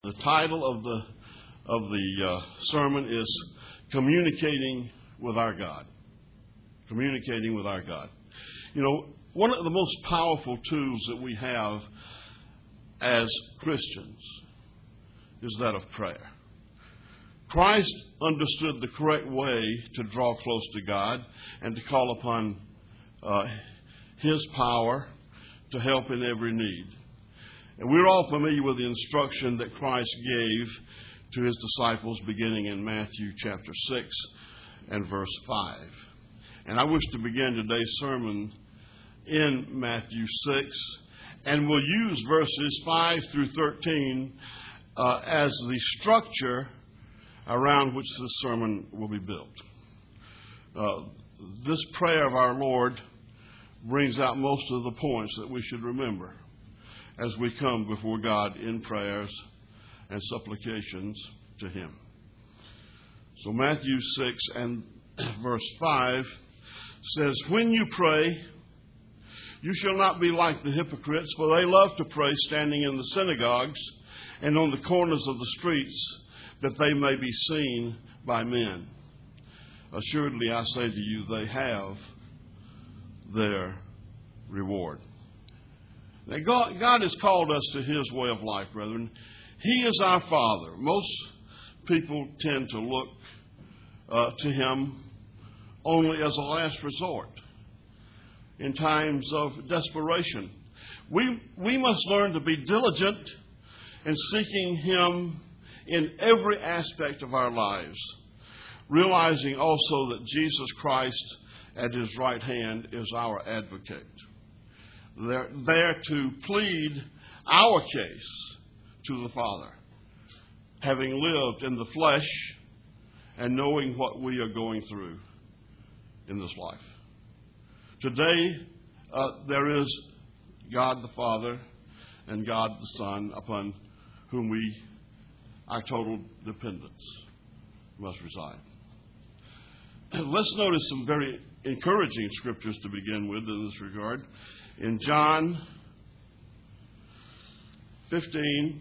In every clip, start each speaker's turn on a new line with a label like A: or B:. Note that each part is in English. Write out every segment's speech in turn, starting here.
A: The title of the sermon is Communicating with Our God. Communicating with our God. You know, one of the most powerful tools that we have as Christians is that of prayer. Christ understood the correct way to draw close to God and to call upon His power to help in every need. And we're all familiar with the instruction that Christ gave to His disciples beginning in Matthew chapter 6 and verse 5. And I wish to begin today's sermon in Matthew 6, and we'll use verses 5 through 13 as the structure around which this sermon will be built. This prayer of our Lord brings out most of the points that we should remember as we come before God in prayers and supplications to Him. So Matthew 6 and verse 5 says, "When you pray, you shall not be like the hypocrites, for they love to pray standing in the synagogues and on the corners of the streets, that they may be seen by men. Assuredly, I say to you, they have their reward." Now, God has called us to His way of life, brethren. He is our Father. Most people tend to look to Him only as a last resort in times of desperation. We must learn to be diligent in seeking Him in every aspect of our lives, realizing also that Jesus Christ at His right hand is our advocate. They're there to plead our case to the Father, having lived in the flesh and knowing what we are going through in this life. Today, there is God the Father and God the Son upon whom our total dependence must reside. Let's notice some very encouraging scriptures to begin with in this regard. In John 15,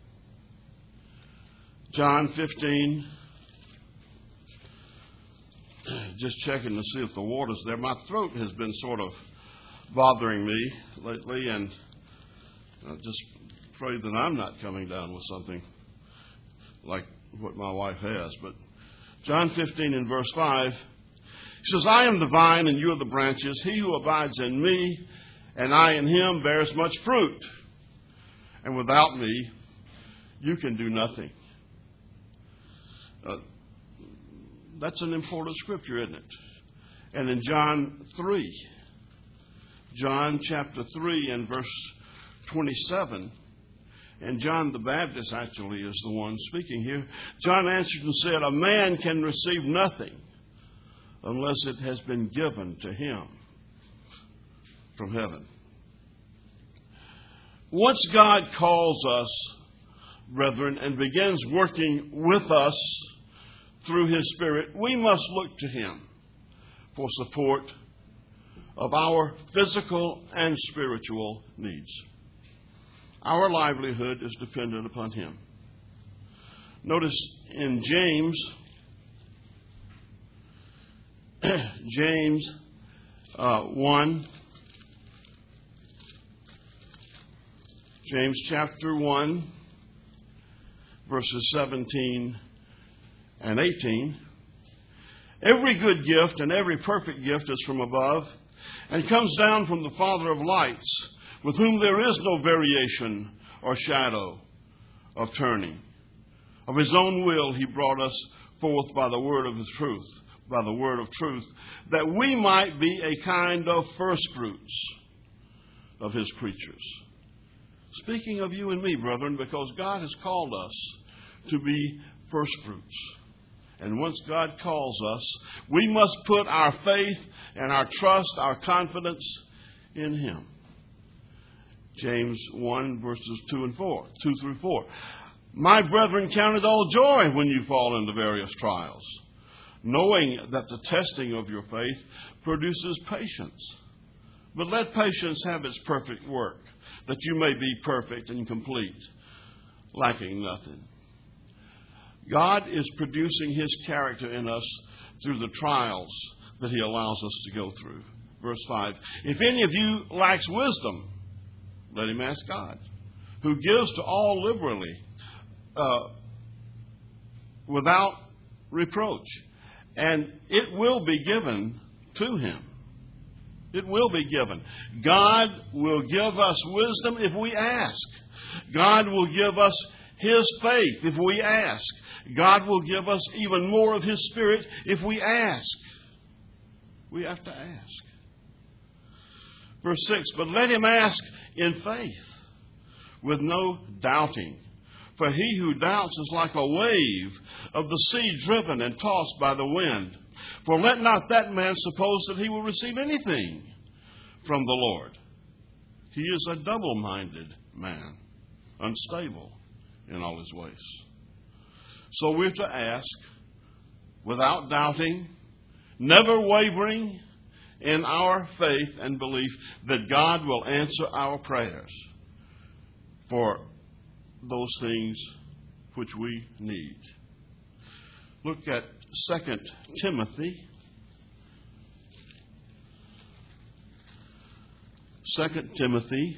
A: just checking to see if the water's there. My throat has been sort of bothering me lately, and I just pray that I'm not coming down with something like what my wife has. But John 15 and verse 5, He says, "I am the vine and you are the branches. He who abides in me and I in him bears much fruit. And without me, you can do nothing." That's an important scripture, isn't it? And in John chapter 3 and verse 27, and John the Baptist actually is the one speaking here. John answered and said, "A man can receive nothing unless it has been given to him from heaven." Once God calls us, brethren, and begins working with us through His Spirit, we must look to Him for support of our physical and spiritual needs. Our livelihood is dependent upon Him. Notice in James 1, James chapter 1, verses 17 and 18. "Every good gift and every perfect gift is from above and comes down from the Father of lights, with whom there is no variation or shadow of turning. Of His own will He brought us forth by the word of His truth, that we might be a kind of first fruits of His creatures." Speaking of you and me, brethren, because God has called us to be first fruits. And once God calls us, we must put our faith and our trust, our confidence in Him. James 1, verses 2 through 4. "My brethren, count it all joy when you fall into various trials, knowing that the testing of your faith produces patience. But let patience have its perfect work, that you may be perfect and complete, lacking nothing. God is producing His character in us through the trials that He allows us to go through. Verse 5, if any of you lacks wisdom, let him ask God, who gives to all liberally, without reproach, and it will be given to him. It will be given. God will give us wisdom if we ask. God will give us His faith if we ask. God will give us even more of His Spirit if we ask. We have to ask. Verse 6, but let him ask in faith, with no doubting. For he who doubts is like a wave of the sea driven and tossed by the wind. For let not that man suppose that he will receive anything from the Lord. He is a double-minded man, unstable in all his ways. So we're to ask without doubting, never wavering in our faith and belief that God will answer our prayers for those things which we need. Look at 2 Timothy. 2 Timothy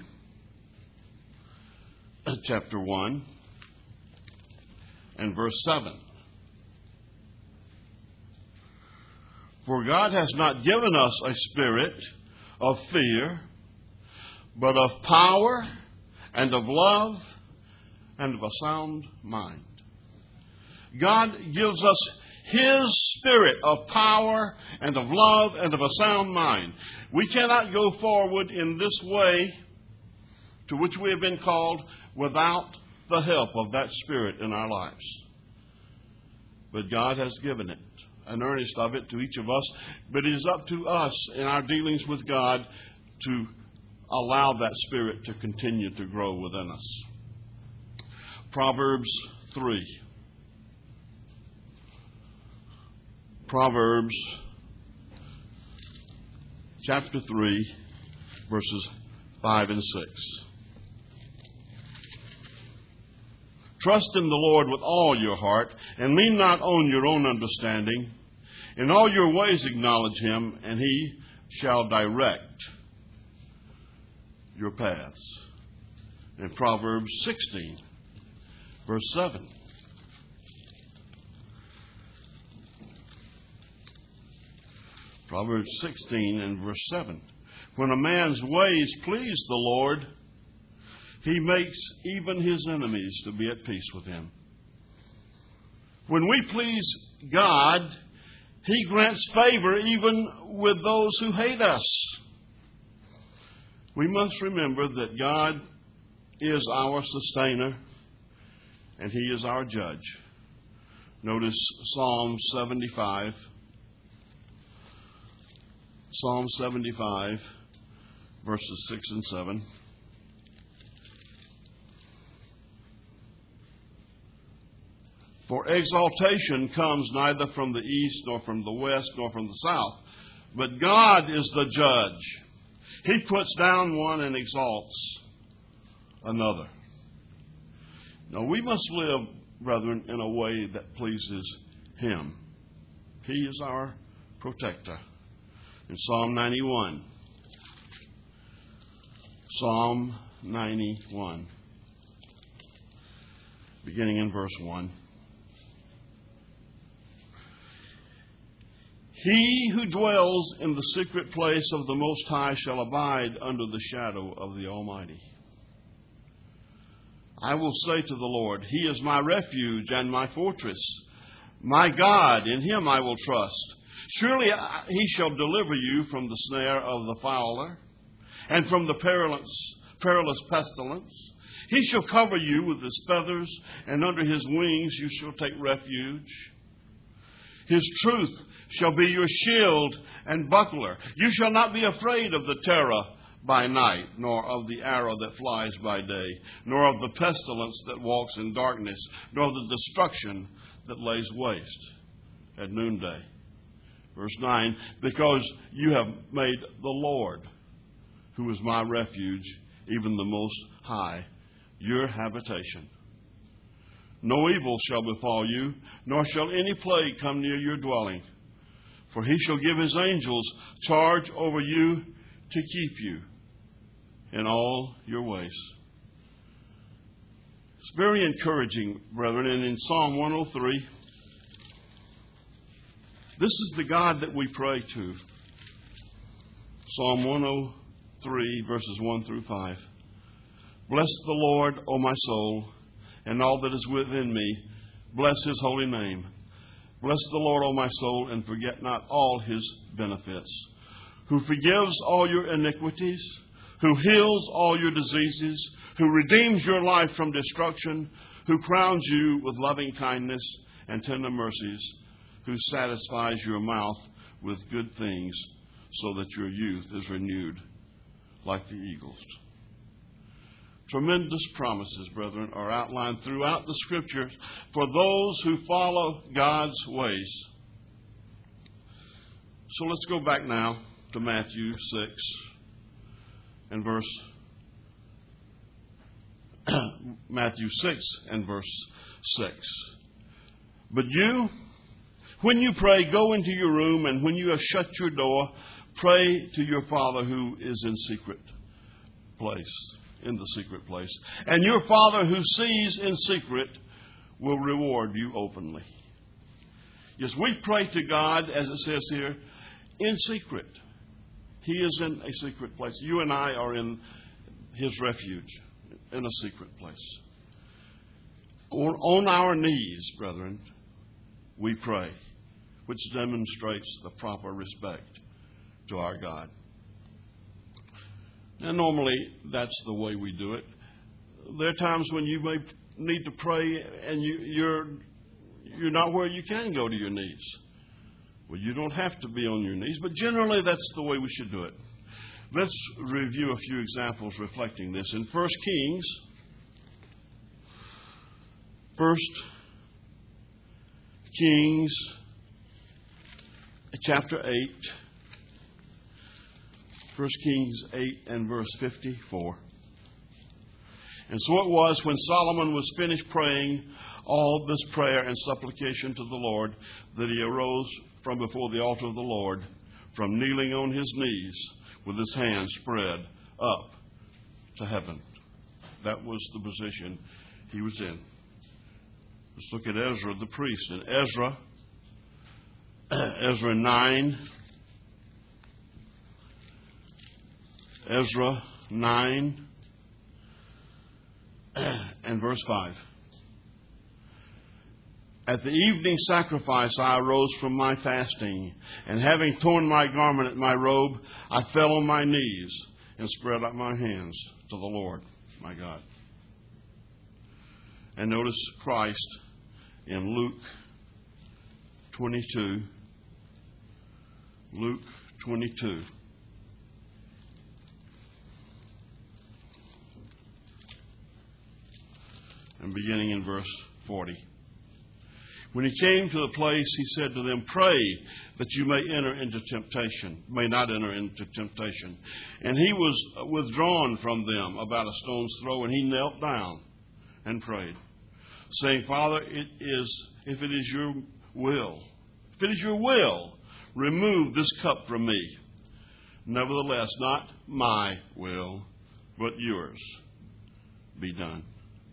A: chapter 1 and verse 7. For God has not given us a spirit of fear, but of power and of love and of a sound mind. God gives us His spirit of power and of love and of a sound mind. We cannot go forward in this way to which we have been called without the help of that spirit in our lives. But God has given it, an earnest of it, to each of us. But it is up to us in our dealings with God to allow that spirit to continue to grow within us. Proverbs 3. Proverbs chapter 3, verses 5 and 6. Trust in the Lord with all your heart, and lean not on your own understanding. In all your ways acknowledge Him, and He shall direct your paths. In Proverbs 16, verse 7. Proverbs 16 and verse 7. When a man's ways please the Lord, He makes even his enemies to be at peace with him. When we please God, He grants favor even with those who hate us. We must remember that God is our sustainer and He is our judge. Notice Psalm 75. Psalm 75, verses 6 and 7. For exaltation comes neither from the east, nor from the west, nor from the south, but God is the judge. He puts down one and exalts another. Now, we must live, brethren, in a way that pleases Him. He is our protector. In Psalm 91. Psalm 91. Beginning in verse 1. He who dwells in the secret place of the Most High shall abide under the shadow of the Almighty. I will say to the Lord, He is my refuge and my fortress. My God, in Him I will trust. Surely He shall deliver you from the snare of the fowler and from the perilous pestilence. He shall cover you with His feathers, and under His wings you shall take refuge. His truth shall be your shield and buckler. You shall not be afraid of the terror by night, nor of the arrow that flies by day, nor of the pestilence that walks in darkness, nor of the destruction that lays waste at noonday. Verse 9, because you have made the Lord, who is my refuge, even the Most High, your habitation. No evil shall befall you, nor shall any plague come near your dwelling. For he shall give his angels charge over you to keep you in all your ways. It's very encouraging, brethren. And in Psalm 103, this is the God that we pray to. Psalm 103, verses 1 through 5. Bless the Lord, O my soul, and all that is within me. Bless his holy name. Bless the Lord, O my soul, and forget not all his benefits. Who forgives all your iniquities, who heals all your diseases, who redeems your life from destruction, who crowns you with loving kindness and tender mercies, who satisfies your mouth with good things, so that your youth is renewed like the eagles. Tremendous promises, brethren, are outlined throughout the Scriptures for those who follow God's ways. So let's go back now to Matthew 6 and verse Matthew 6 and verse 6. But you, when you pray, go into your room, and when you have shut your door, pray to your Father who is in secret place. And your Father who sees in secret will reward you openly. Yes, we pray to God, as it says here, in secret. He is in a secret place. You and I are in his refuge, in a secret place. On our knees, brethren, we pray, which demonstrates the proper respect to our God. And normally, that's the way we do it. There are times when you may need to pray and you're not where you can go to your knees. Well, you don't have to be on your knees, but generally that's the way we should do it. Let's review a few examples reflecting this. In 1 Kings chapter 8, 1 Kings 8 and verse 54. And so it was when Solomon was finished praying all this prayer and supplication to the Lord that he arose from before the altar of the Lord, from kneeling on his knees with his hands spread up to heaven. That was the position he was in. Let's look at Ezra the priest. In Ezra 9, and verse 5. At the evening sacrifice I arose from my fasting, and having torn my garment at my robe, I fell on my knees and spread out my hands to the Lord, my God. And notice Christ in Luke 22. Luke 22. And beginning in verse 40. When he came to the place, he said to them, pray that you may not enter into temptation. And he was withdrawn from them about a stone's throw, and he knelt down and prayed, saying, Father, if it is your will, remove this cup from me. Nevertheless, not my will, but yours be done.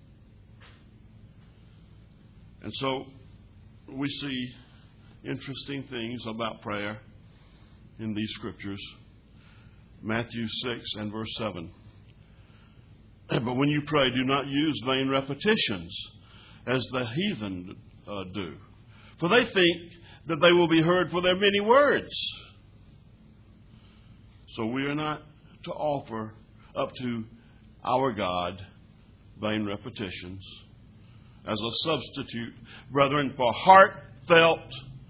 A: And so we see interesting things about prayer in these scriptures. Matthew 6 and verse 7. But when you pray, do not use vain repetitions as the heathen do. For they think that they will be heard for their many words. So we are not to offer up to our God vain repetitions as a substitute, brethren, for heartfelt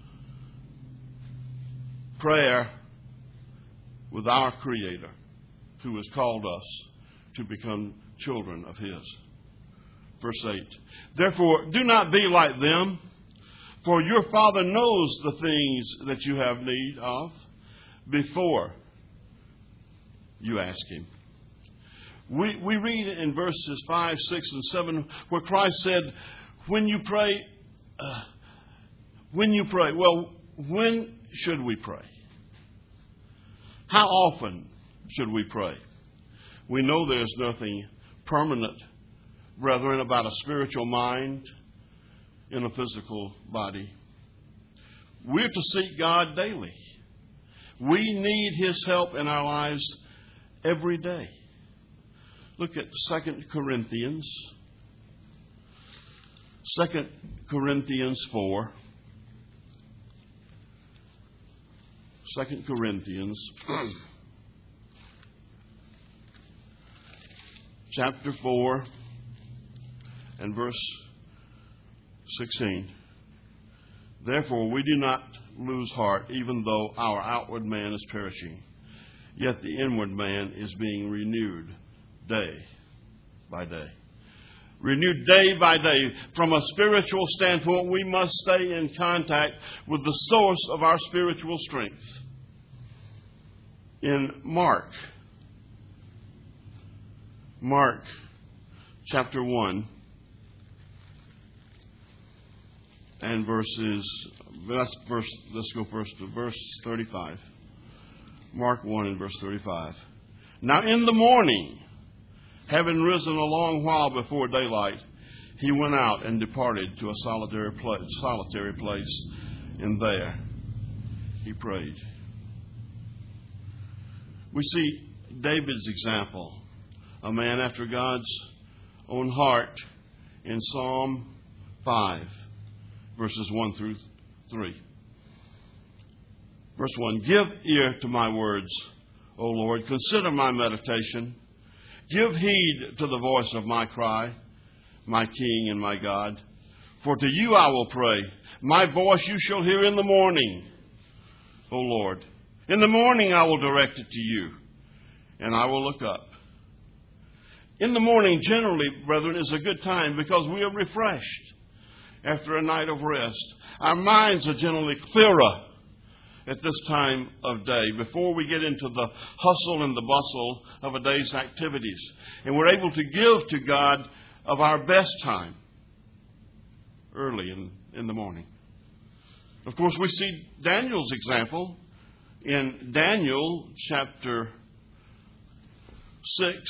A: prayer with our Creator, who has called us to become children of His. Verse 8. Therefore, do not be like them, for your Father knows the things that you have need of before you ask Him. We read in verses 5, 6, and 7 where Christ said, when you pray, well, when should we pray? How often should we pray? We know there's nothing permanent, brethren, about a spiritual mind in a physical body. We're to seek God daily. We need His help in our lives every day. Look at 2 Corinthians. 2 Corinthians 4. 2 Corinthians chapter 4 and verse 16. Therefore we do not lose heart, even though our outward man is perishing, yet the inward man is being renewed day by day. Renewed day by day. From a spiritual standpoint, we must stay in contact with the source of our spiritual strength. In Mark chapter 1 and let's go first to verse 35. Mark 1 and verse 35. Now in the morning, having risen a long while before daylight, he went out and departed to a solitary place, and there he prayed. We see David's example, a man after God's own heart, in Psalm 5, verses 1 through 3. Verse 1, give ear to my words, O Lord, consider my meditation. Give heed to the voice of my cry, my King and my God. For to you I will pray. My voice you shall hear in the morning, O Lord. In the morning I will direct it to you, and I will look up. In the morning, generally, brethren, is a good time because we are refreshed after a night of rest. Our minds are generally clearer at this time of day before we get into the hustle and the bustle of a day's activities. And we're able to give to God of our best time early in the morning. Of course, we see Daniel's example in Daniel chapter 6.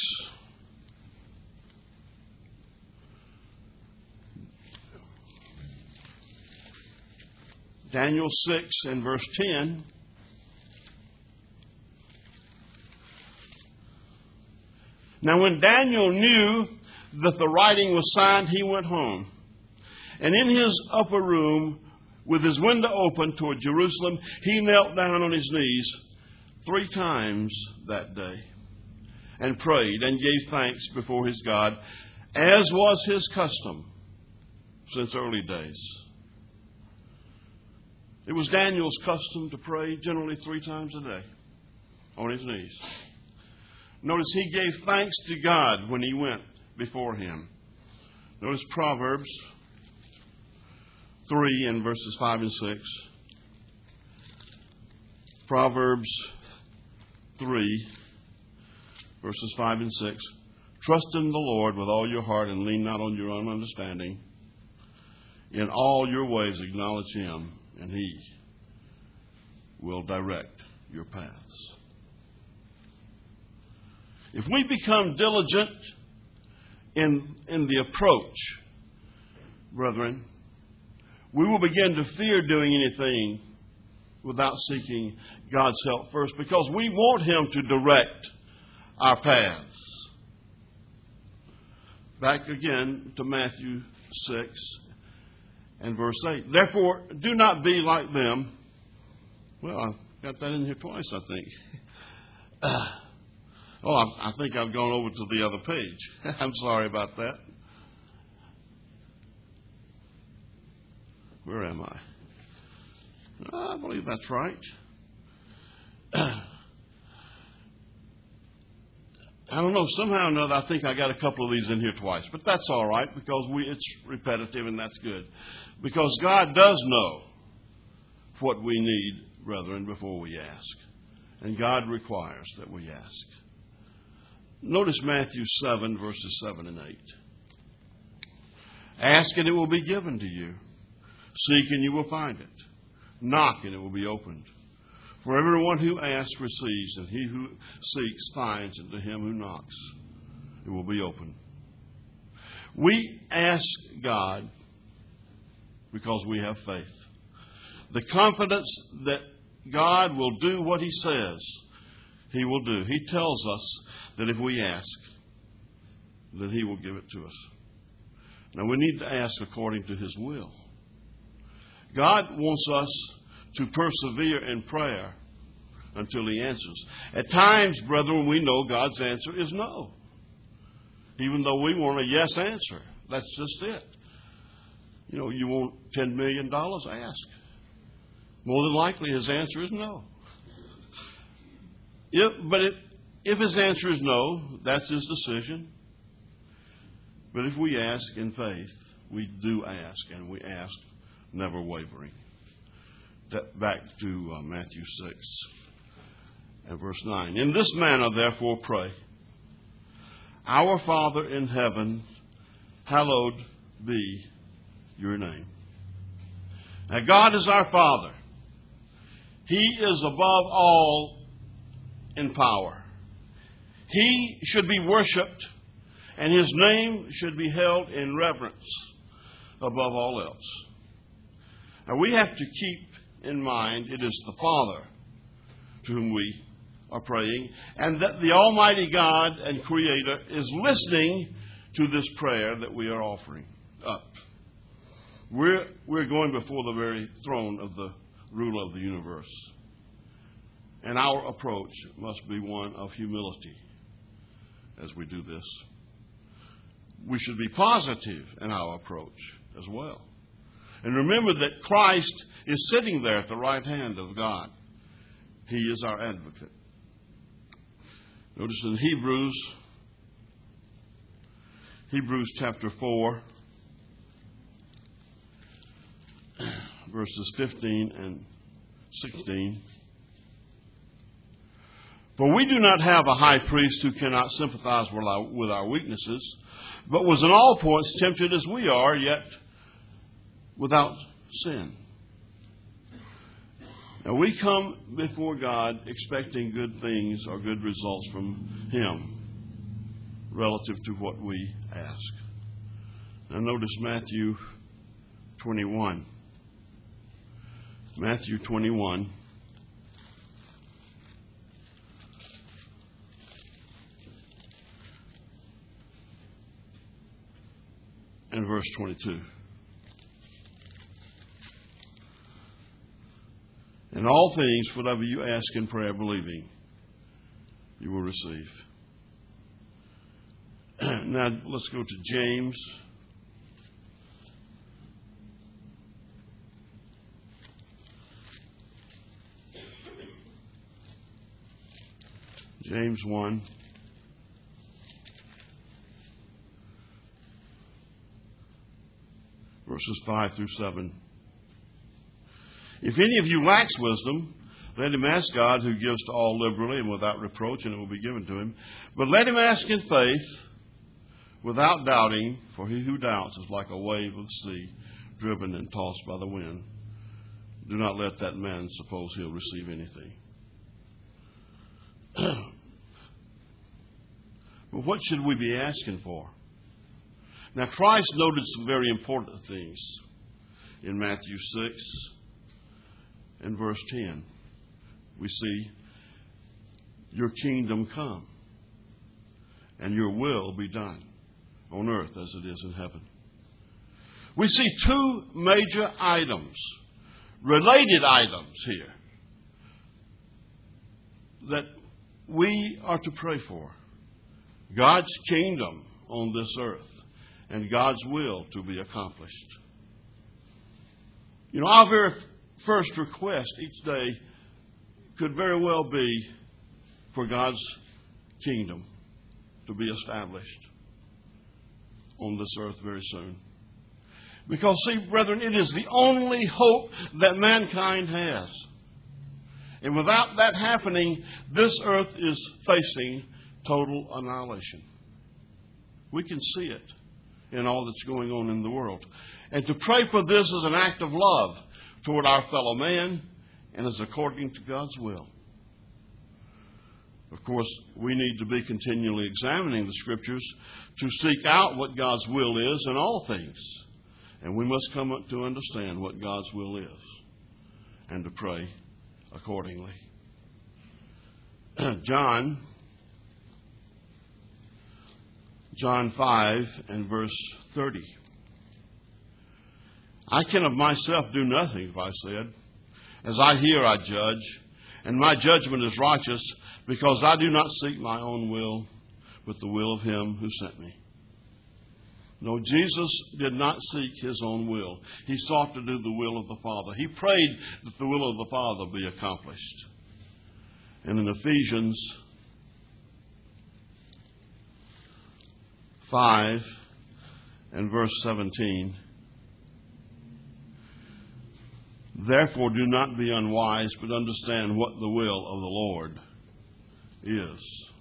A: Daniel 6 and verse 10. Now when Daniel knew that the writing was signed, he went home. And in his upper room, with his window open toward Jerusalem, he knelt down on his knees 3 times that day and prayed and gave thanks before his God, as was his custom since early days. It was Daniel's custom to pray generally 3 times a day on his knees. Notice he gave thanks to God when he went before him. Notice Proverbs 3 and verses 5 and 6. Proverbs 3 verses 5 and 6. Trust in the Lord with all your heart and lean not on your own understanding. In all your ways acknowledge Him, and He will direct your paths. If we become diligent in the approach, brethren, we will begin to fear doing anything without seeking God's help first, because we want Him to direct our paths. Back again to Matthew 6 and verse 8. Therefore, do not be like them. Well, I've got that in here twice, I think. I think I've gone over to the other page. I'm sorry about that. Where am I? I believe that's right. I don't know. Somehow or another, I think I got a couple of these in here twice. But that's all right, because it's repetitive, and that's good. Because God does know what we need, brethren, before we ask. And God requires that we ask. Notice Matthew 7, verses 7 and 8. Ask and it will be given to you. Seek and you will find it. Knock and it will be opened. For everyone who asks receives, and he who seeks finds, and to him who knocks it will be opened. We ask God because we have faith. The confidence that God will do what He says He will do. He tells us that if we ask, that He will give it to us. Now we need to ask according to His will. God wants us to persevere in prayer until He answers. At times, brethren, we know God's answer is no. Even though we want a yes answer. That's just it. You know, you want $10 million? Ask. More than likely, His answer is no. If His answer is no, that's His decision. But if we ask in faith, we do ask, and we ask never wavering. Back to Matthew 6 and verse 9. In this manner, therefore, pray. Our Father in heaven, hallowed be your name. Now, God is our Father. He is above all in power. He should be worshipped, and His name should be held in reverence above all else. Now, we have to keep in mind it is the Father to whom we are praying, and that the Almighty God and Creator is listening to this prayer that we are offering up. We're going before the very throne of the ruler of the universe. And our approach must be one of humility as we do this. We should be positive in our approach as well. And remember that Christ is sitting there at the right hand of God. He is our advocate. Notice in Hebrews chapter 4, verses 15 and 16. For we do not have a high priest who cannot sympathize with our weaknesses, but was in all points tempted as we are, yet without sin. Now we come before God expecting good things or good results from Him relative to what we ask. Now notice Matthew 21. Matthew 21. And verse 22. In all things, whatever you ask in prayer, believing, you will receive. Now, let's go to James. James 1. Verses 5 through 7. If any of you lacks wisdom, let him ask God, who gives to all liberally and without reproach, and it will be given to him. But let him ask in faith, without doubting, for he who doubts is like a wave of the sea, driven and tossed by the wind. Do not let that man suppose he'll receive anything. But what should we be asking for? Now, Christ noted some very important things in Matthew 6 and verse 10. We see, your kingdom come and your will be done on earth as it is in heaven. We see two major items, related items here, that we are to pray for. God's kingdom on this earth and God's will to be accomplished. You know, our very first request each day could very well be for God's kingdom to be established on this earth very soon. Because, see, brethren, it is the only hope that mankind has. And without that happening, this earth is facing total annihilation. We can see it in all that's going on in the world. And to pray for this is an act of love toward our fellow man and is according to God's will. Of course, we need to be continually examining the Scriptures to seek out what God's will is in all things. And we must come up to understand what God's will is and to pray accordingly. John 5 and verse 30. I can of myself do nothing, I said. As I hear, I judge, and my judgment is righteous, because I do not seek my own will, but the will of him who sent me. No, Jesus did not seek his own will. He sought to do the will of the Father. He prayed that the will of the Father be accomplished. And in Ephesians 5 and verse 17, therefore do not be unwise, but understand what the will of the Lord is.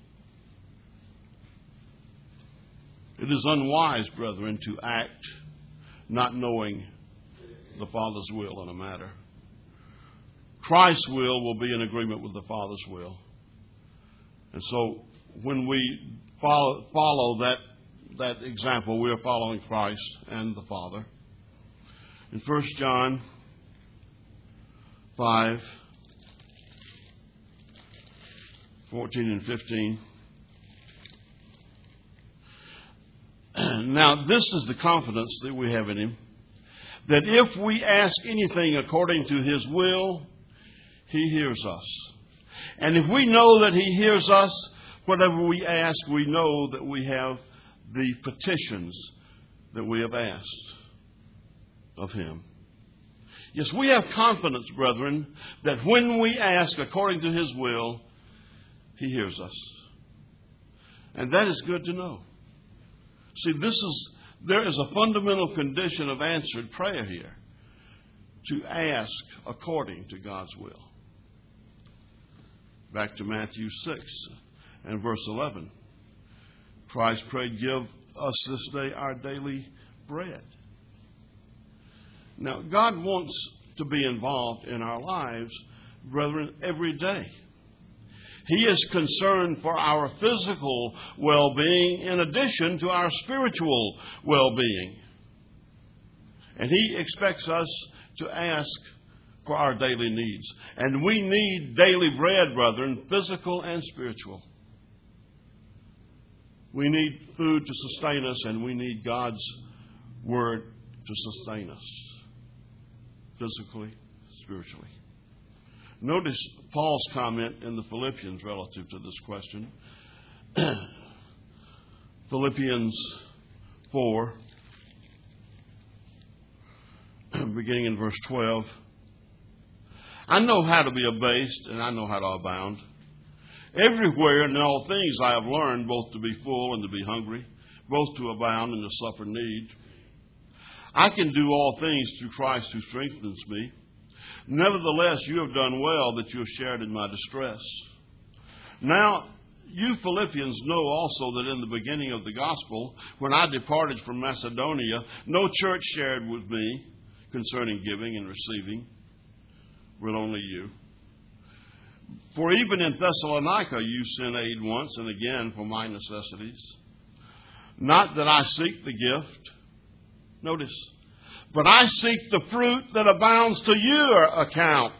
A: It is unwise, brethren, to act not knowing the Father's will in a matter. Christ's will be in agreement with the Father's will. And so when we follow that example, we are following Christ and the Father. In 1 John 5, 14 and 15. Now, this is the confidence that we have in Him, that if we ask anything according to His will, He hears us. And if we know that He hears us, whatever we ask, we know that we have the petitions that we have asked of Him. Yes, we have confidence, brethren, that when we ask according to His will, He hears us. And that is good to know. See, there is a fundamental condition of answered prayer here. To ask according to God's will. Back to Matthew 6 and verse 11. Christ prayed, give us this day our daily bread. Now, God wants to be involved in our lives, brethren, every day. He is concerned for our physical well-being in addition to our spiritual well-being. And He expects us to ask for our daily needs. And we need daily bread, brethren, physical and spiritual. We need food to sustain us, and we need God's Word to sustain us, physically, spiritually. Notice Paul's comment in the Philippians relative to this question. Philippians 4, beginning in verse 12. I know how to be abased, and I know how to abound. Everywhere and in all things I have learned both to be full and to be hungry, both to abound and to suffer need. I can do all things through Christ who strengthens me. Nevertheless, you have done well that you have shared in my distress. Now, you Philippians know also that in the beginning of the gospel, when I departed from Macedonia, no church shared with me concerning giving and receiving, but only you. For even in Thessalonica you sent aid once and again for my necessities. Not that I seek the gift, notice, but I seek the fruit that abounds to your account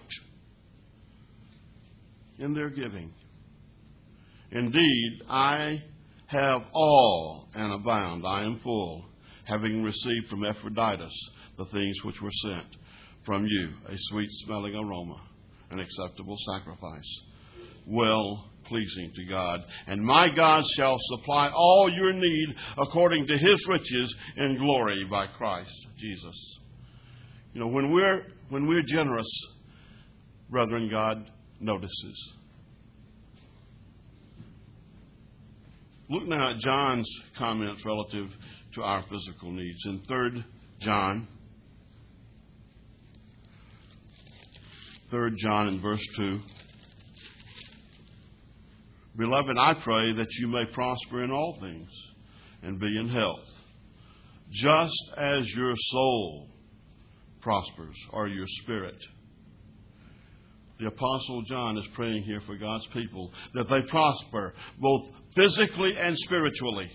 A: in their giving. Indeed, I have all and abound. I am full, having received from Epaphroditus the things which were sent from you, a sweet-smelling aroma, an acceptable sacrifice, well-pleasing to God. And my God shall supply all your need according to His riches in glory by Christ Jesus. You know, when we're generous, brethren, God notices. Look now at John's comments relative to our physical needs. In 3 John in verse 2. Beloved, I pray that you may prosper in all things and be in health, just as your soul prospers, or your spirit. The Apostle John is praying here for God's people that they prosper both physically and spiritually.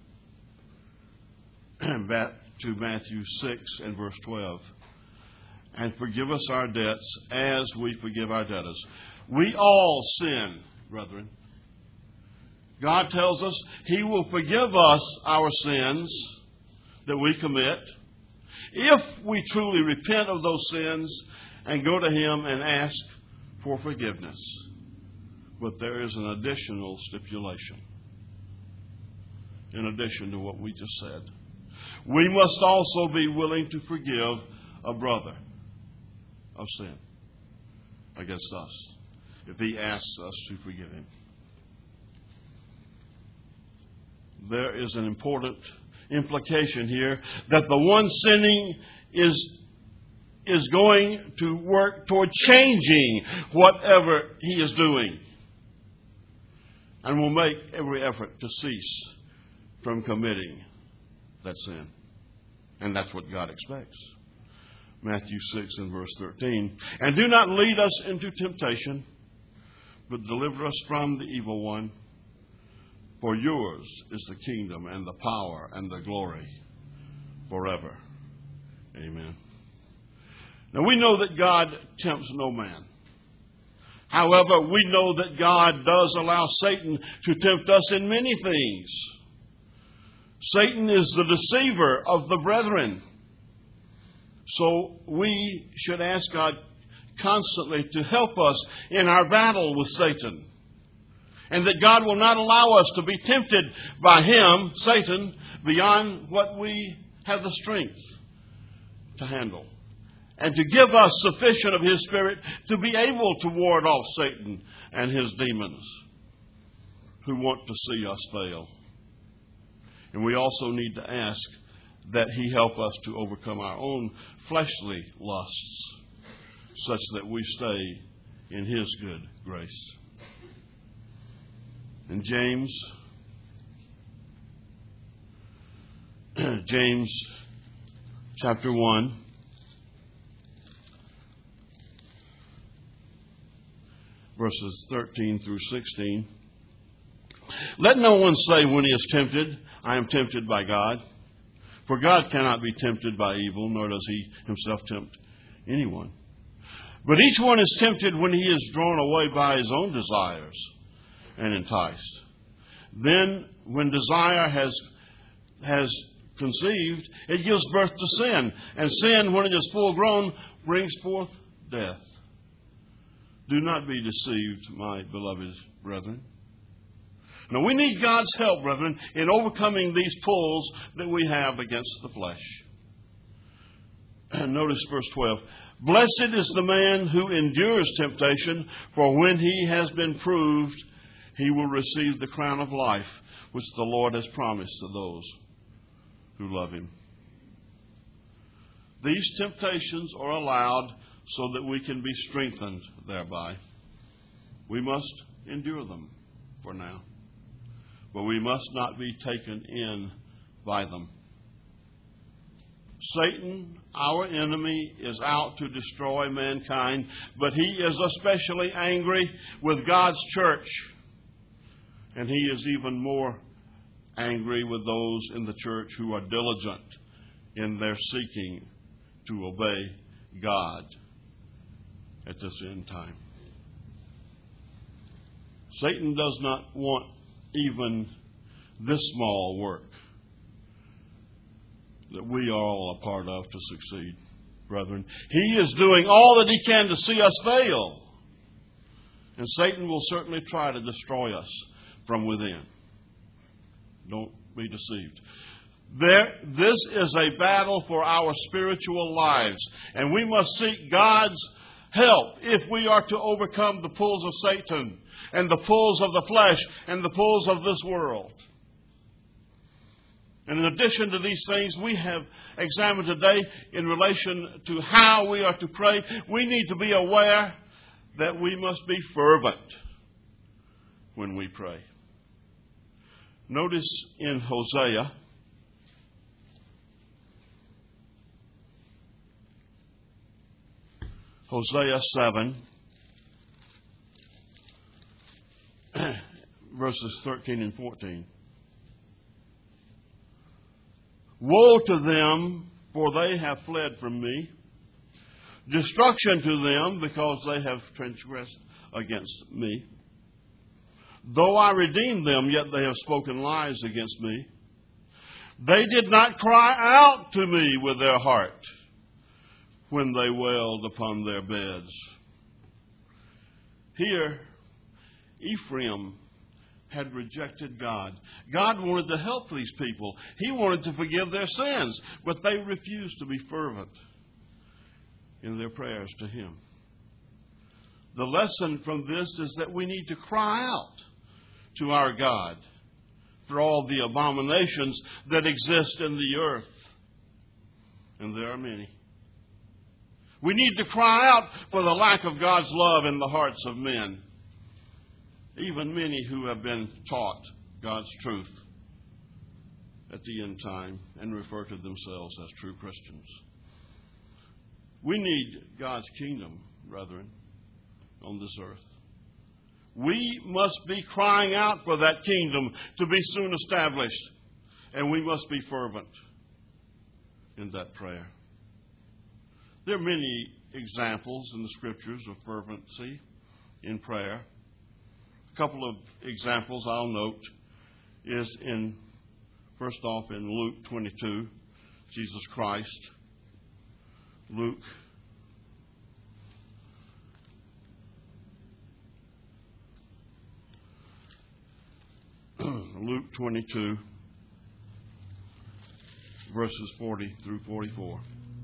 A: Back to Matthew 6 and verse 12. And forgive us our debts as we forgive our debtors. We all sin, brethren. God tells us He will forgive us our sins that we commit if we truly repent of those sins and go to Him and ask for forgiveness. But there is an additional stipulation in addition to what we just said. We must also be willing to forgive a brother of sin against us if he asks us to forgive him. There is an important implication here that the one sinning is going to work toward changing whatever he is doing and will make every effort to cease from committing that sin. And that's what God expects. Matthew 6 and verse 13. And do not lead us into temptation, but deliver us from the evil one. For yours is the kingdom and the power and the glory forever. Amen. Now we know that God tempts no man. However, we know that God does allow Satan to tempt us in many things. Satan is the deceiver of the brethren. So we should ask God constantly to help us in our battle with Satan. And that God will not allow us to be tempted by him, Satan, beyond what we have the strength to handle. And to give us sufficient of His Spirit to be able to ward off Satan and his demons who want to see us fail. And we also need to ask that He help us to overcome our own fleshly lusts such that we stay in His good grace. In James chapter 1, verses 13 through 16. Let no one say when he is tempted, I am tempted by God. For God cannot be tempted by evil, nor does He Himself tempt anyone. But each one is tempted when he is drawn away by his own desires and enticed. Then, when desire has conceived, it gives birth to sin. And sin, when it is full grown, brings forth death. Do not be deceived, my beloved brethren. Now, we need God's help, brethren, in overcoming these pulls that we have against the flesh. And notice verse 12. Blessed is the man who endures temptation, for when he has been proved, he will receive the crown of life, which the Lord has promised to those who love Him. These temptations are allowed so that we can be strengthened thereby. We must endure them for now, but we must not be taken in by them. Satan, our enemy, is out to destroy mankind, but he is especially angry with God's church. And he is even more angry with those in the church who are diligent in their seeking to obey God at this end time. Satan does not want even this small work that we are all a part of to succeed, brethren. He is doing all that he can to see us fail. And Satan will certainly try to destroy us from within. Don't be deceived. This is a battle for our spiritual lives, and we must seek God's help if we are to overcome the pulls of Satan and the pulls of the flesh and the pulls of this world. And in addition to these things we have examined today in relation to how we are to pray, we need to be aware that we must be fervent when we pray. Notice in Hosea Hosea 7, verses 13 and 14. Woe to them, for they have fled from me. Destruction to them, because they have transgressed against me. Though I redeemed them, yet they have spoken lies against me. They did not cry out to me with their heart when they wailed upon their beds. Here, Ephraim had rejected God. God wanted to help these people. He wanted to forgive their sins, but they refused to be fervent in their prayers to Him. The lesson from this is that we need to cry out to our God for all the abominations that exist in the earth. And there are many. We need to cry out for the lack of God's love in the hearts of men, even many who have been taught God's truth at the end time and refer to themselves as true Christians. We need God's kingdom, brethren, on this earth. We must be crying out for that kingdom to be soon established, and we must be fervent in that prayer. There are many examples in the Scriptures of fervency in prayer. A couple of examples I'll note is first off in Luke 22, Jesus Christ. Luke Luke 22, verses 40 through 44.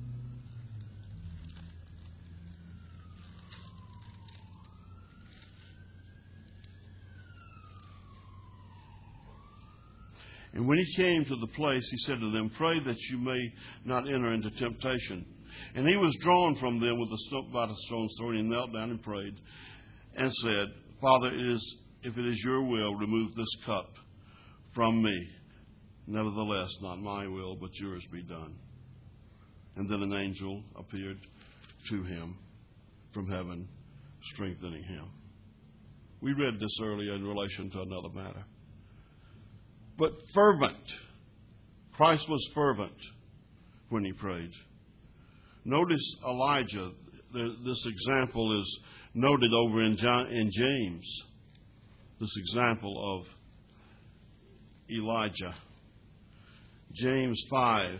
A: And when he came to the place, he said to them, "Pray that you may not enter into temptation." And he was drawn from them by the stone's throw, and he knelt down and prayed and said, "Father, if it is your will, remove this cup from me. Nevertheless, not my will, but yours be done." And then an angel appeared to him from heaven, strengthening him. We read this earlier in relation to another matter. But fervent. Christ was fervent when he prayed. Notice Elijah. This example is noted over in James. This example of Elijah. James 5,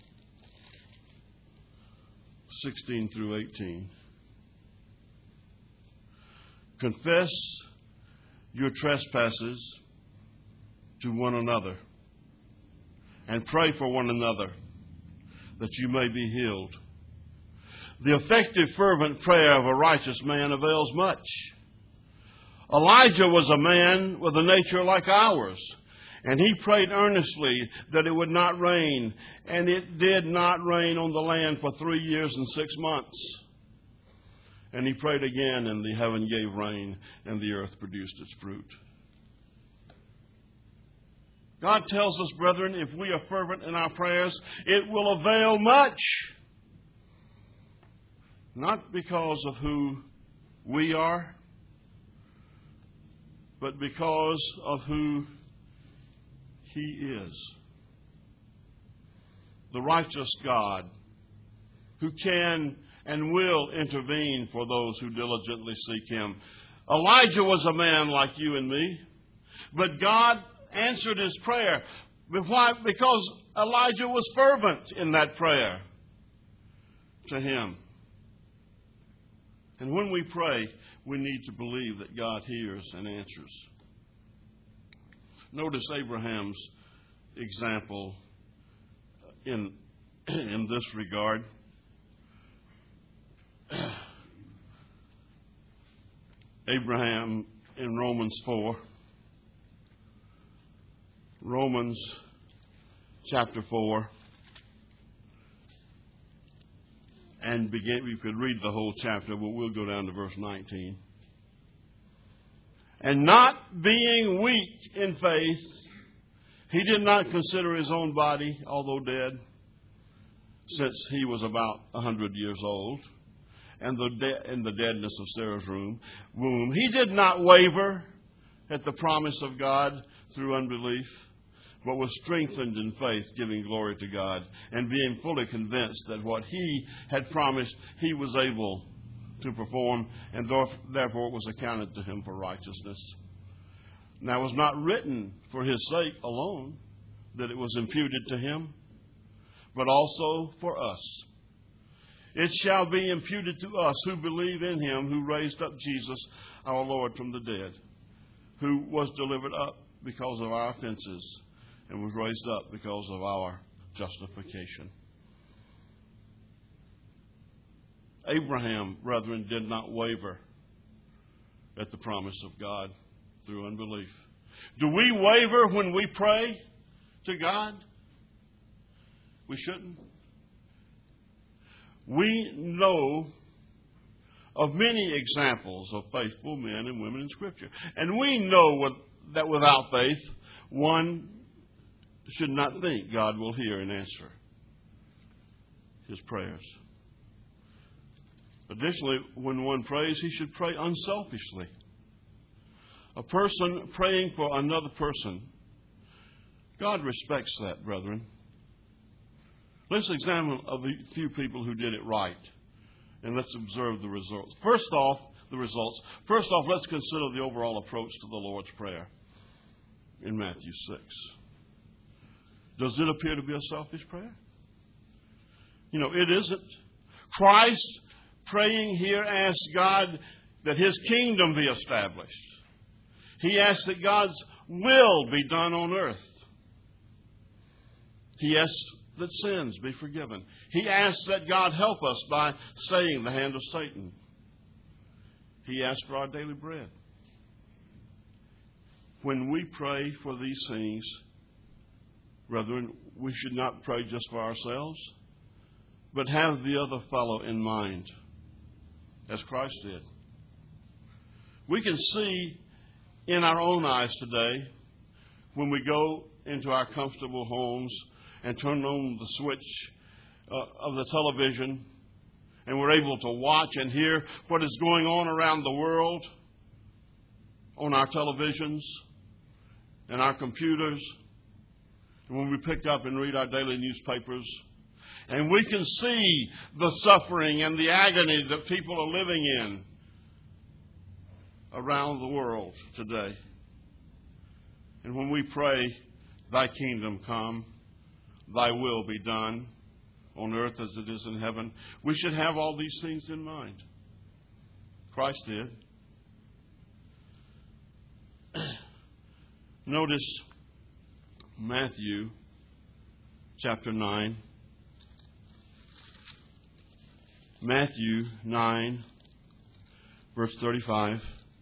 A: 16 through 18. Confess your trespasses to one another and pray for one another that you may be healed. The effective, fervent prayer of a righteous man avails much. Elijah was a man with a nature like ours, and he prayed earnestly that it would not rain, and it did not rain on the land for 3 years and 6 months. And he prayed again, and the heaven gave rain, and the earth produced its fruit. God tells us, brethren, if we are fervent in our prayers, it will avail much. Not because of who we are, but because of who He is. The righteous God who can and will intervene for those who diligently seek Him. Elijah was a man like you and me, but God answered his prayer. Why? Because Elijah was fervent in that prayer to Him. And when we pray, we need to believe that God hears and answers. Notice Abraham's example in this regard. Abraham in Romans 4. Romans chapter 4. And we could read the whole chapter, but we'll go down to verse 19. And not being weak in faith, he did not consider his own body, although dead, since he was about 100 years old, and the deadness of Sarah's womb. He did not waver at the promise of God through unbelief, but was strengthened in faith, giving glory to God, and being fully convinced that what He had promised He was able to perform, and therefore it was accounted to Him for righteousness. Now, it was not written for His sake alone that it was imputed to Him, but also for us. It shall be imputed to us who believe in Him who raised up Jesus, our Lord, from the dead, who was delivered up because of our offenses and was raised up because of our justification. Abraham, brethren, did not waver at the promise of God through unbelief. Do we waver when we pray to God? We shouldn't. We know of many examples of faithful men and women in Scripture. And we know that without faith, one should not think God will hear and answer his prayers. Additionally, when one prays, he should pray unselfishly. A person praying for another person, God respects that, brethren. Let's examine a few people who did it right, and let's observe the results. First off, let's consider the overall approach to the Lord's Prayer in Matthew 6. Does it appear to be a selfish prayer? It isn't. Christ, praying here, asks God that His kingdom be established. He asks that God's will be done on earth. He asks that sins be forgiven. He asks that God help us by staying the hand of Satan. He asks for our daily bread. When we pray for these things, brethren, we should not pray just for ourselves, but have the other fellow in mind, as Christ did. We can see in our own eyes today, when we go into our comfortable homes and turn on the switch of the television, and we're able to watch and hear what is going on around the world on our televisions and our computers, and when we pick up and read our daily newspapers, and we can see the suffering and the agony that people are living in around the world today. And when we pray, Thy kingdom come, Thy will be done on earth as it is in heaven, we should have all these things in mind. Christ did. Notice Matthew chapter 9. Matthew 9, verse 35.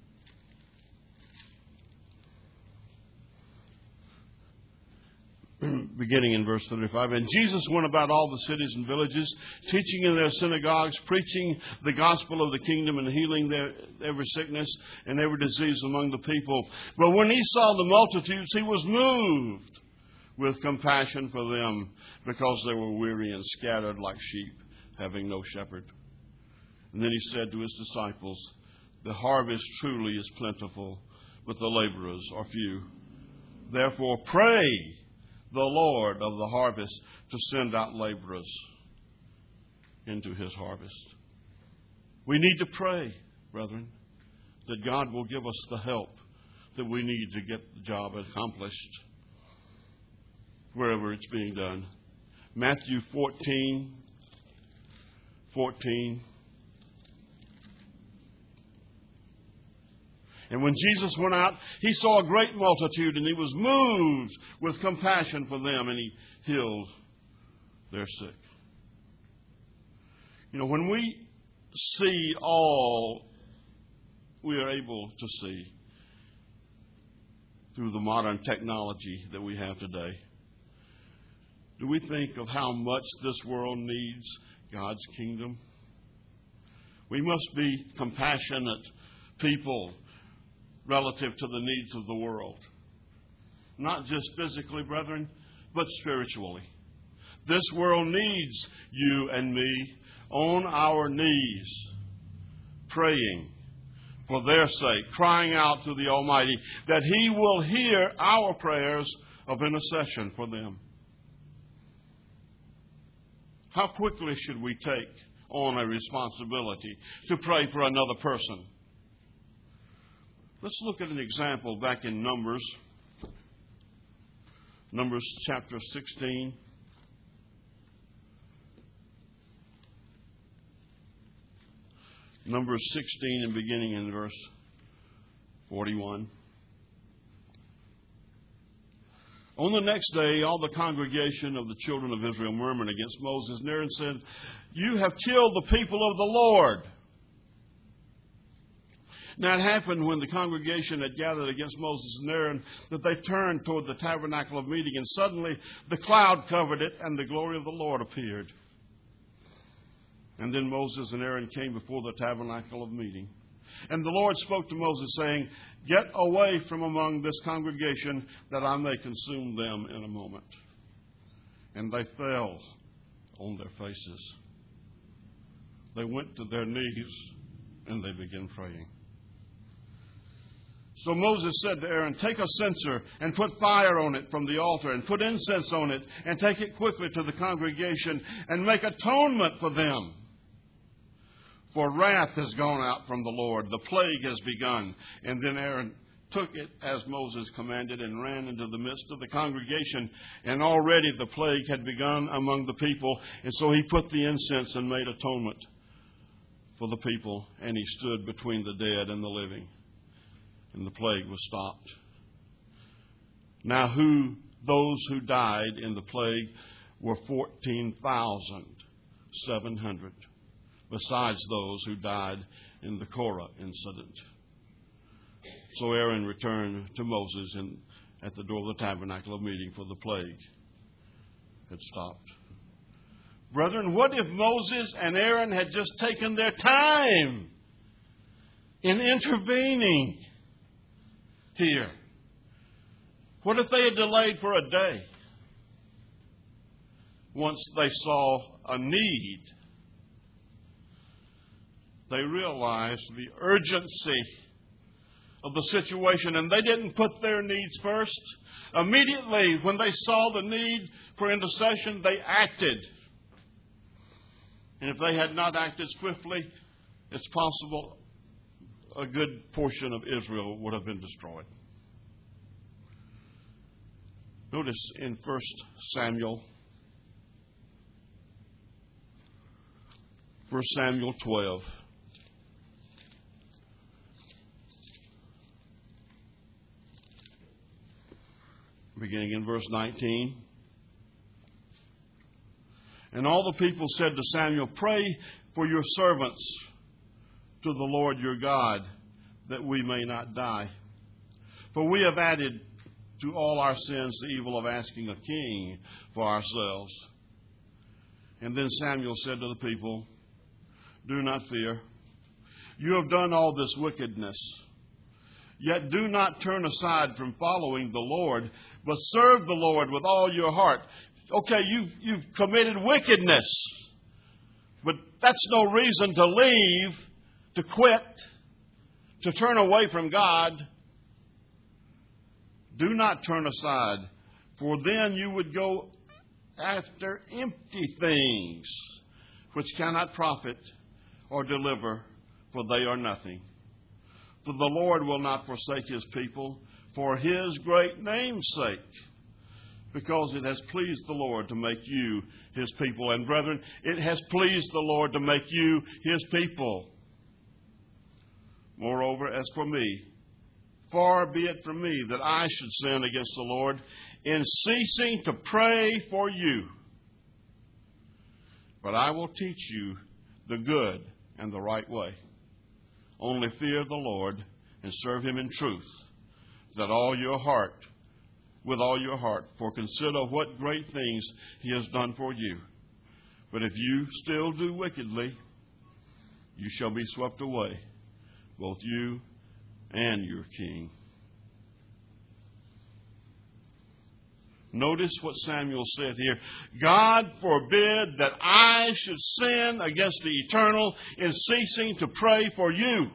A: Beginning in verse 35. And Jesus went about all the cities and villages, teaching in their synagogues, preaching the gospel of the kingdom, and healing every sickness and every disease among the people. But when He saw the multitudes, He was moved with compassion for them, because they were weary and scattered like sheep, having no shepherd. And then He said to His disciples, the harvest truly is plentiful, but the laborers are few. Therefore pray the Lord of the harvest to send out laborers into His harvest. We need to pray, brethren, that God will give us the help that we need to get the job accomplished wherever it's being done. Matthew 14. And when Jesus went out, He saw a great multitude, and He was moved with compassion for them, and He healed their sick. When we see all we are able to see through the modern technology that we have today, do we think of how much this world needs God's kingdom? We must be compassionate people relative to the needs of the world. Not just physically, brethren, but spiritually. This world needs you and me on our knees, praying for their sake, crying out to the Almighty that He will hear our prayers of intercession for them. How quickly should we take on a responsibility to pray for another person? Let's look at an example back in Numbers. Numbers chapter 16. Numbers 16 and beginning in verse 41. On the next day, all the congregation of the children of Israel murmured against Moses and Aaron, said, "You have killed the people of the Lord." Now it happened when the congregation had gathered against Moses and Aaron that they turned toward the tabernacle of meeting, and suddenly the cloud covered it, and the glory of the Lord appeared. And then Moses and Aaron came before the tabernacle of meeting. And the Lord spoke to Moses, saying, "Get away from among this congregation, that I may consume them in a moment." And they fell on their faces. They went to their knees, and they began praying. So Moses said to Aaron, "Take a censer and put fire on it from the altar, and put incense on it, and take it quickly to the congregation, and make atonement for them. For wrath has gone out from the Lord. The plague has begun." And then Aaron took it as Moses commanded and ran into the midst of the congregation. And already the plague had begun among the people. And so he put the incense and made atonement for the people. And he stood between the dead and the living. And the plague was stopped. Now those who died in the plague were 14,700. Besides those who died in the Korah incident. So Aaron returned to Moses at the door of the tabernacle of meeting, for the plague had stopped. Brethren, what if Moses and Aaron had just taken their time in intervening here? What if they had delayed for a day? Once they saw a need, they realized the urgency of the situation, and they didn't put their needs first. Immediately, when they saw the need for intercession, they acted. And if they had not acted swiftly, it's possible a good portion of Israel would have been destroyed. Notice in 1 Samuel 12. Beginning in verse 19. And all the people said to Samuel, "Pray for your servants to the Lord your God, that we may not die. For we have added to all our sins the evil of asking a king for ourselves." And then Samuel said to the people, "Do not fear. You have done all this wickedness. Yet do not turn aside from following the Lord, but serve the Lord with all your heart." Okay, you've committed wickedness, but that's no reason to leave, to quit, to turn away from God. Do not turn aside, for then you would go after empty things, which cannot profit or deliver, for they are nothing. For the Lord will not forsake His people for His great name's sake, because it has pleased the Lord to make you His people. And brethren, it has pleased the Lord to make you His people. Moreover, as for me, far be it from me that I should sin against the Lord in ceasing to pray for you. But I will teach you the good and the right way. Only fear the Lord and serve Him in truth, with all your heart. For consider what great things He has done for you. But if you still do wickedly, you shall be swept away, both you and your king. Notice what Samuel said here. God forbid that I should sin against the eternal in ceasing to pray for you.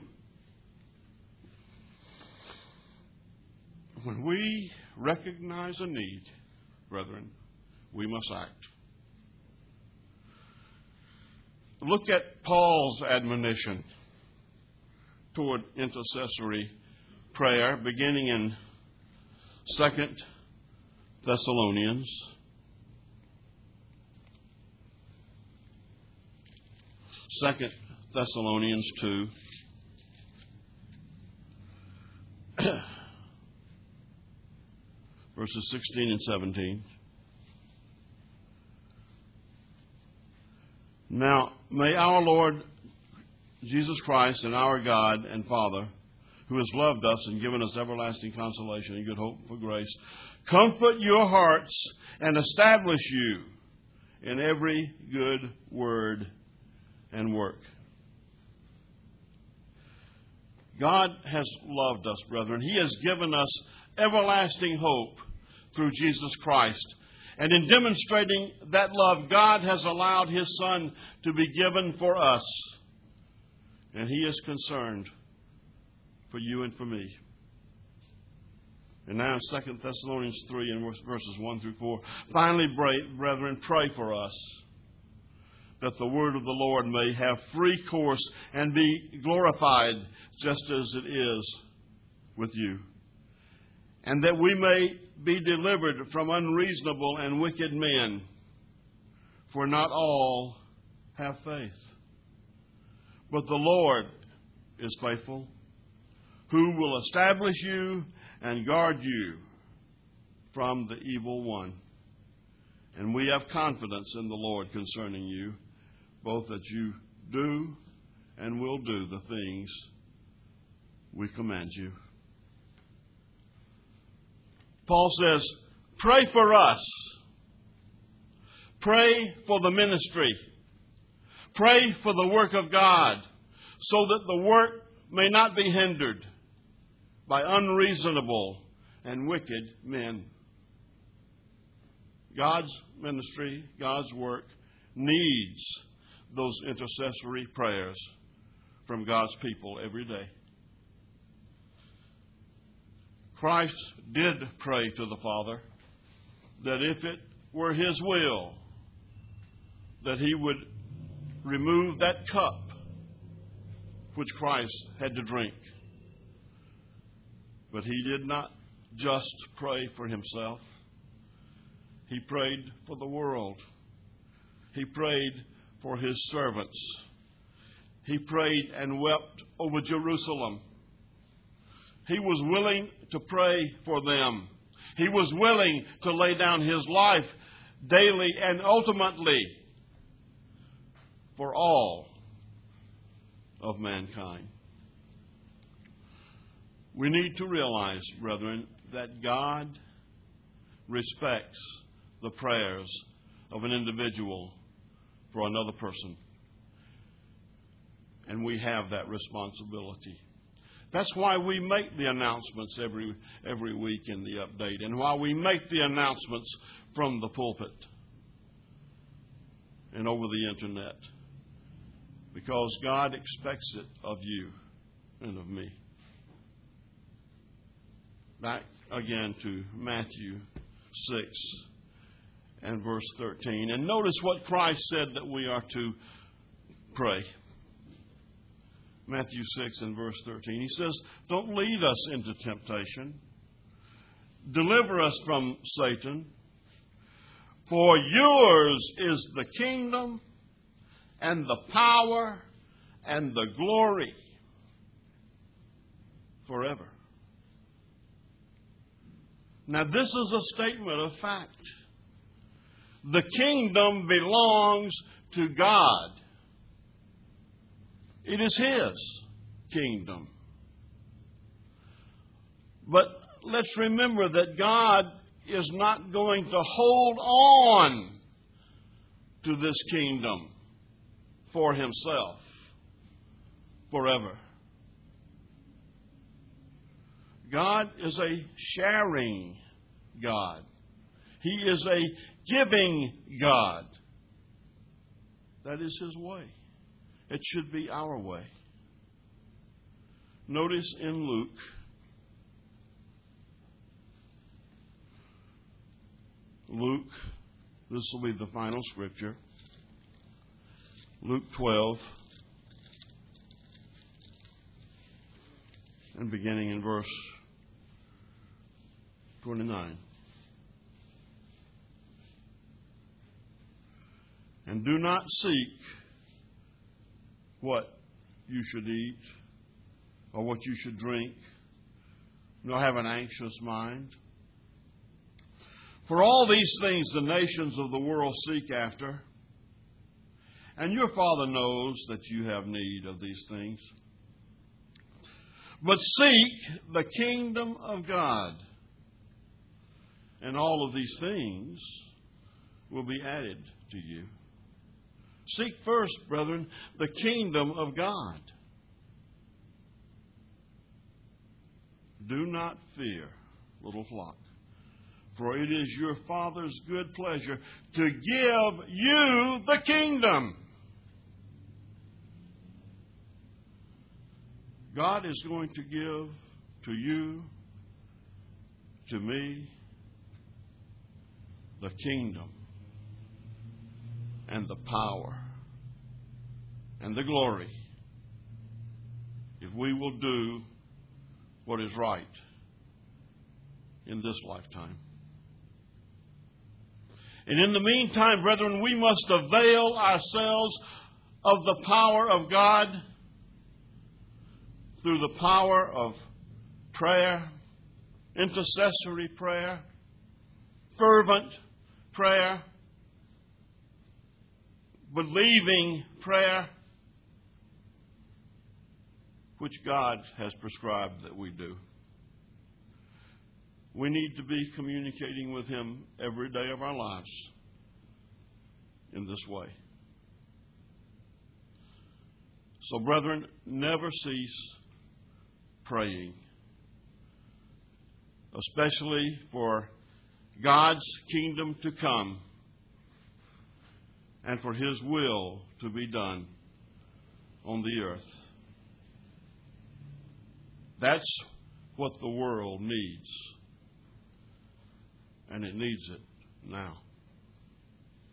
A: When we recognize a need, brethren, we must act. Look at Paul's admonition toward intercessory prayer, beginning in 2 Thessalonians. 2 Thessalonians 2. Verses 16 and 17. Now, may our Lord Jesus Christ and our God and Father, who has loved us and given us everlasting consolation and good hope for grace, comfort your hearts and establish you in every good word and work. God has loved us, brethren. He has given us everlasting hope through Jesus Christ. And in demonstrating that love, God has allowed His Son to be given for us. And He is concerned for you and for me. And now in 2 Thessalonians 3 and verses 1 through 4. Finally, brethren, pray for us, that the word of the Lord may have free course and be glorified just as it is with you. And that we may be delivered from unreasonable and wicked men, for not all have faith. But the Lord is faithful, who will establish you and guard you from the evil one. And we have confidence in the Lord concerning you, both that you do and will do the things we command you. Paul says, pray for us. Pray for the ministry. Pray for the work of God, so that the work may not be hindered by unreasonable and wicked men. God's ministry, God's work, needs those intercessory prayers from God's people every day. Christ did pray to the Father that if it were His will, that He would remove that cup which Christ had to drink. But He did not just pray for Himself. He prayed for the world. He prayed for His servants. He prayed and wept over Jerusalem. He was willing to pray for them. He was willing to lay down His life daily and ultimately for all of mankind. We need to realize, brethren, that God respects the prayers of an individual for another person. And we have that responsibility. That's why we make the announcements every week in the update, and why we make the announcements from the pulpit and over the internet. Because God expects it of you and of me. Back again to Matthew 6 and verse 13. And notice what Christ said that we are to pray. Matthew 6 and verse 13. He says, don't lead us into temptation. Deliver us from Satan. For yours is the kingdom and the power and the glory forever. Now this is a statement of fact. The kingdom belongs to God. It is His kingdom. But let's remember that God is not going to hold on to this kingdom for Himself forever. God is a sharing God. He is a giving God. That is His way. It should be our way. Notice in Luke, this will be the final scripture. Luke 12, and beginning in verse 29. And do not seek what you should eat or what you should drink, nor have an anxious mind. For all these things the nations of the world seek after, and your Father knows that you have need of these things. But seek the kingdom of God, and all of these things will be added to you. Seek first, brethren, the kingdom of God. Do not fear, little flock, for it is your Father's good pleasure to give you the kingdom. God is going to give to you, to me, the kingdom and the power and the glory if we will do what is right in this lifetime. And in the meantime, brethren, we must avail ourselves of the power of God through the power of prayer, intercessory prayer, fervent prayer, believing prayer, which God has prescribed that we do. We need to be communicating with Him every day of our lives in this way. So, brethren, never cease praying, especially for God's kingdom to come and for His will to be done on the earth. That's what the world needs, and it needs it now.